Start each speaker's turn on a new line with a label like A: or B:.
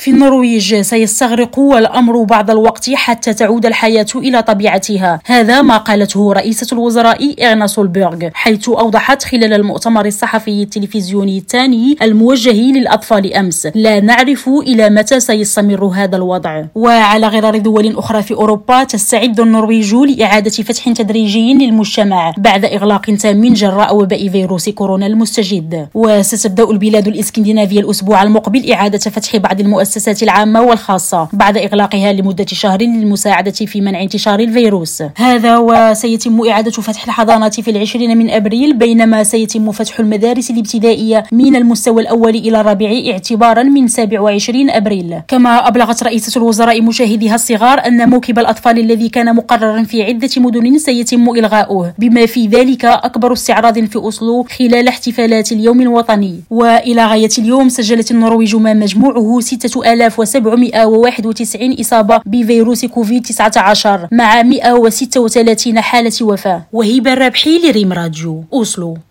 A: في النرويج سيستغرق الأمر بعض الوقت حتى تعود الحياة إلى طبيعتها. هذا ما قالته رئيسة الوزراء إيرنا سولبيرغ، حيث أوضحت خلال المؤتمر الصحفي التلفزيوني الثاني الموجه للأطفال أمس: لا نعرف إلى متى سيستمر هذا الوضع. وعلى غرار دول أخرى في أوروبا، تستعد النرويج لإعادة فتح تدريجي للمجتمع بعد إغلاق تام جراء وباء فيروس كورونا المستجد. وستبدأ البلاد الإسكندنافية الأسبوع المقبل إعادة فتح بعض المؤسسات العامة والخاصة بعد إغلاقها لمدة شهر للمساعدة في منع انتشار الفيروس. هذا وسيتم إعادة فتح الحضانات في 20 من أبريل، بينما سيتم فتح المدارس الابتدائية من المستوى الأول إلى الرابع اعتبارا من 27 أبريل. كما أبلغت رئيسة الوزراء مشاهديها الصغار أن موكب الأطفال الذي كان مقررا في عدة مدن سيتم إلغاؤه، بما في ذلك أكبر استعراض في أوسلو خلال احتفالات اليوم الوطني. وإلى غاية اليوم سجلت النرويج ما مجموعه 6791 إصابة بفيروس كوفيد-19 مع 136 حالة وفاة. وهبة الرابحي لريم راديو، أوسلو.